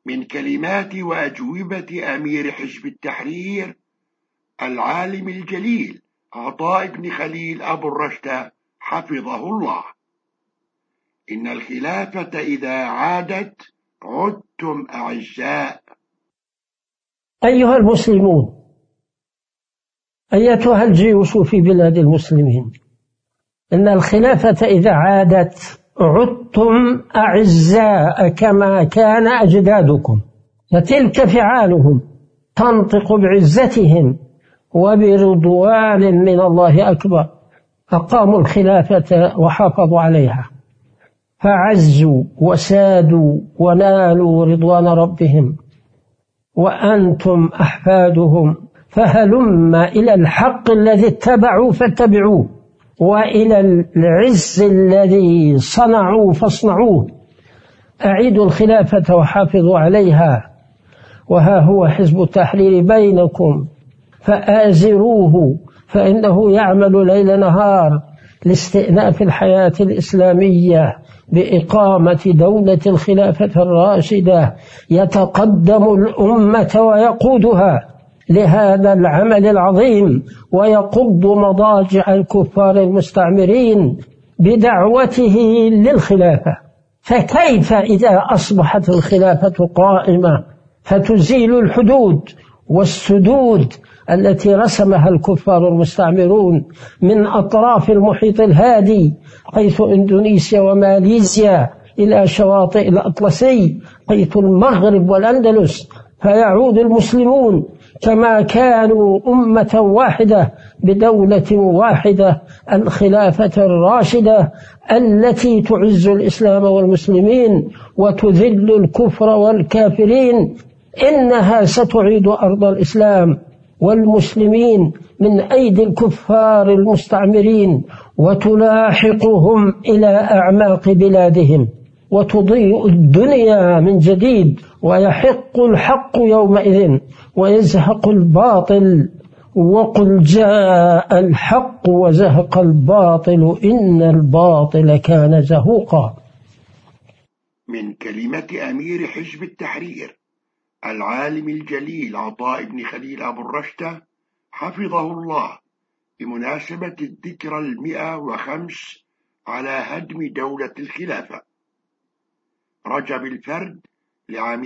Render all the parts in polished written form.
من كلمات وأجوبة أمير حزب التحرير العالم الجليل عطاء بن خليل أبو الرشد حفظه الله: إن الخلافة إذا عادت عدتم أعزاء. أيها المسلمون، أيتها الجيوش في بلاد المسلمين، إن الخلافة إذا عادت عدتم أعزاء كما كان أجدادكم، فتلك فعالهم تنطق بعزتهم وبرضوان من الله أكبر، أقاموا الخلافة وحافظوا عليها، فعزوا وسادوا ونالوا رضوان ربهم، وأنتم أحفادهم، فهلم إلى الحق الذي اتبعوا فاتبعوه، وإلى العز الذي صنعوا فاصنعوه. أعيدوا الخلافة وحافظوا عليها، وها هو حزب التحرير بينكم فآزروه، فإنه يعمل ليل نهار لاستئناف الحياة الإسلامية بإقامة دولة الخلافة الراشدة، يتقدم الأمة ويقودها لهذا العمل العظيم، ويقض مضاجع الكفار المستعمرين بدعوته للخلافة. فكيف إذا أصبحت الخلافة قائمة فتزيل الحدود والسدود التي رسمها الكفار المستعمرون من أطراف المحيط الهادي، حيث إندونيسيا وماليزيا إلى شواطئ الأطلسي، حيث المغرب والأندلس، فيعود المسلمون كما كانوا أمة واحدة بدولة واحدة، الخلافة الراشدة التي تعز الإسلام والمسلمين وتذل الكفر والكافرين. إنها ستعيد أرض الإسلام والمسلمين من أيدي الكفار المستعمرين، وتلاحقهم إلى أعماق بلادهم، وتضيء الدنيا من جديد، ويحق الحق يومئذ ويزهق الباطل. وقل جاء الحق وزهق الباطل إن الباطل كان زهوقا. من كلمة أمير حزب التحرير العالم الجليل عطاء بن خليل أبو الرشد حفظه الله بمناسبة الذكرى 105 على هدم دولة الخلافة، رجب الفرد لعام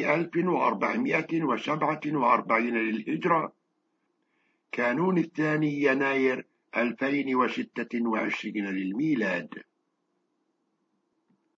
1447 للهجرة، كانون 2 يناير 2026 للميلاد.